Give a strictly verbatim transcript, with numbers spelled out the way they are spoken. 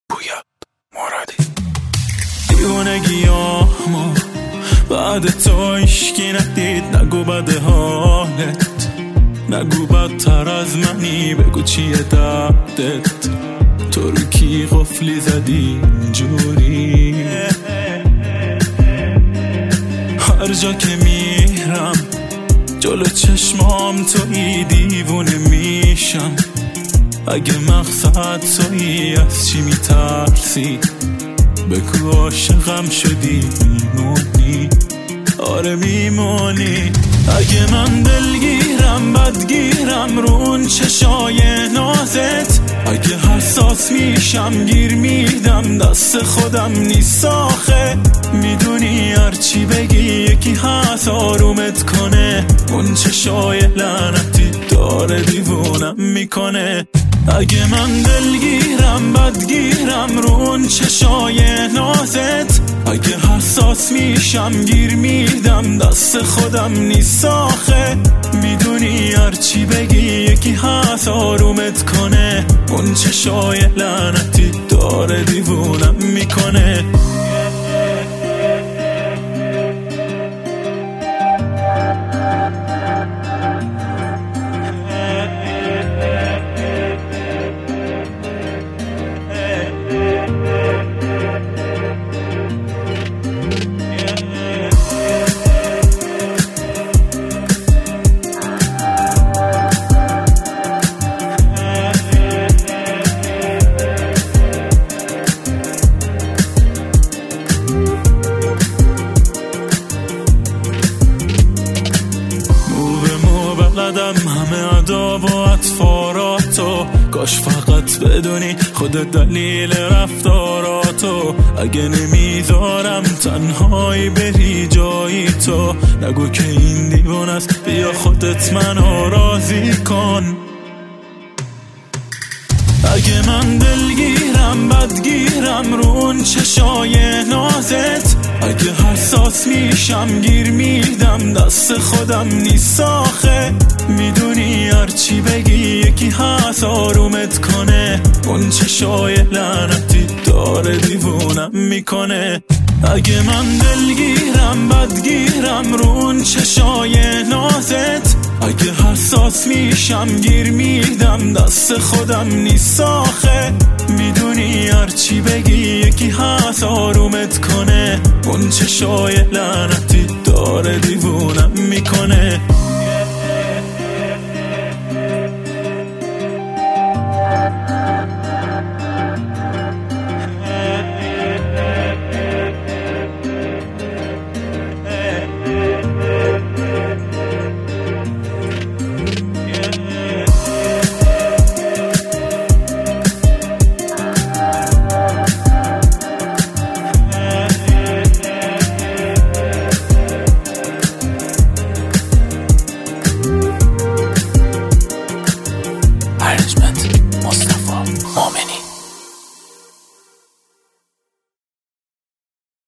پویا مرادی دیونگیامو بعد تو عشقی ندید. نگو بده حالت، نگو بدتر از منی، بگو چیه دردت. تو رو کی قفلی زدی اینجوری؟ هر جا که میرم جلو چشمام توی دیوونه میشم. اگه مقصد تویی از چی میترسی؟ بگو عاشقم شدی میمونی. آره میمونی. اگه من دلگیرم بدگیرم رون چشای نازت. اگه حساس میشم گیر میدم دست خودم نیست آخه. میدونی هرچی بگی یکی هست آرومت کنه. اون چشای لعنتی داره دیوونم میکنه. اگه من دلگیرم بدگیرم رون چشای نازت. اگه حساس میشم گیر میدم دست خودم نیست آخه. میدونی هرچی بگی یکی هست آرومت کنه. اون چشای لعنتی داره دیوونم میکنه. همه اداب و اطفاراتو کاش فقط بدونی خود دلیل رفتاراتو. اگه نمیذارم تنهایی بری جایی تو. نگو که این دیوان است بیا خودت منو راضی کن. اگه من دلگیرم بدگیرم رون چشای نازت. اگه حساس میشم گیر میدم دست خودم نیست آخه. میدونی هرچی بگی یکی هست آرومت کنه. اون چشای لعنتی داره دیوونم میکنه. اگه من دلگیرم بدگیرم رون چشای نازت. اگه حساس میشم گیر میدم دست خودم نیست آخه. میدونی هرچی بگی یکی هست آرومت کنه. اون چشای لعنتی داره دیوونم میکنه.